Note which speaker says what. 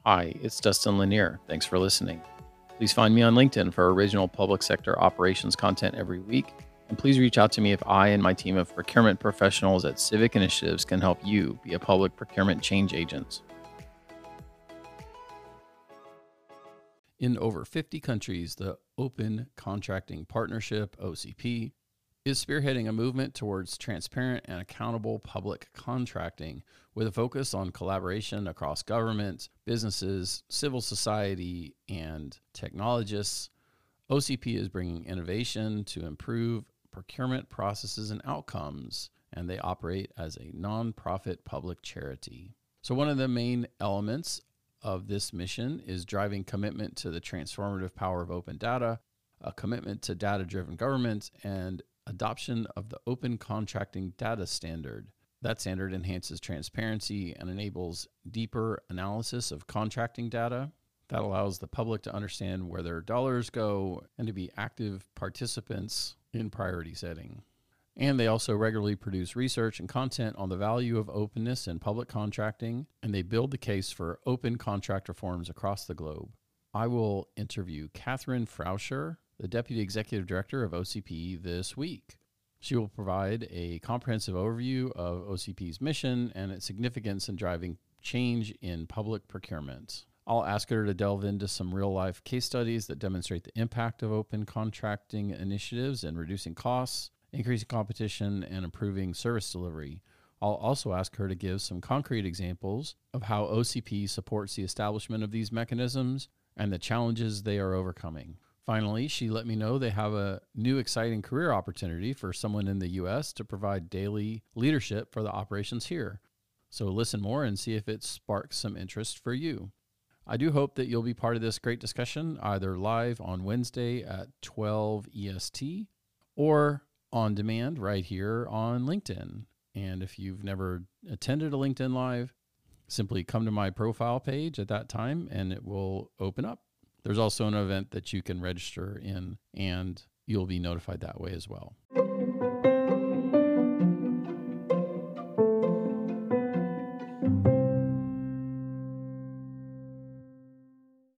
Speaker 1: Hi, it's Dustin Lanier. Thanks for listening. Please find me on LinkedIn for original public sector operations content every week. And please reach out to me if I and my team of procurement professionals at Civic Initiatives can help you be a public procurement change agent. In over 50 countries, the Open Contracting Partnership, OCP, is spearheading a movement towards transparent and accountable public contracting with a focus on collaboration across government, businesses, civil society, and technologists. OCP is bringing innovation to improve procurement processes and outcomes, and they operate as a nonprofit public charity. So one of the main elements of this mission is driving commitment to the transformative power of open data, a commitment to data-driven government, and adoption of the Open Contracting Data Standard. That standard enhances transparency and enables deeper analysis of contracting data. That allows the public to understand where their dollars go and to be active participants in priority setting. And they also regularly produce research and content on the value of openness in public contracting, and they build the case for open contract reforms across the globe. I will interview Catherine Frauscher, the Deputy Executive Director of OCP, this week. She will provide a comprehensive overview of OCP's mission and its significance in driving change in public procurement. I'll ask her to delve into some real-life case studies that demonstrate the impact of open contracting initiatives in reducing costs, increasing competition, and improving service delivery. I'll also ask her to give some concrete examples of how OCP supports the establishment of these mechanisms and the challenges they are overcoming. Finally, she let me know they have a new exciting career opportunity for someone in the U.S. to provide daily leadership for the operations here. So listen more and see if it sparks some interest for you. I do hope that you'll be part of this great discussion, either live on Wednesday at 12 EST or on demand right here on LinkedIn. And if you've never attended a LinkedIn Live, simply come to my profile page at that time and it will open up. There's also an event that you can register in and you'll be notified that way as well.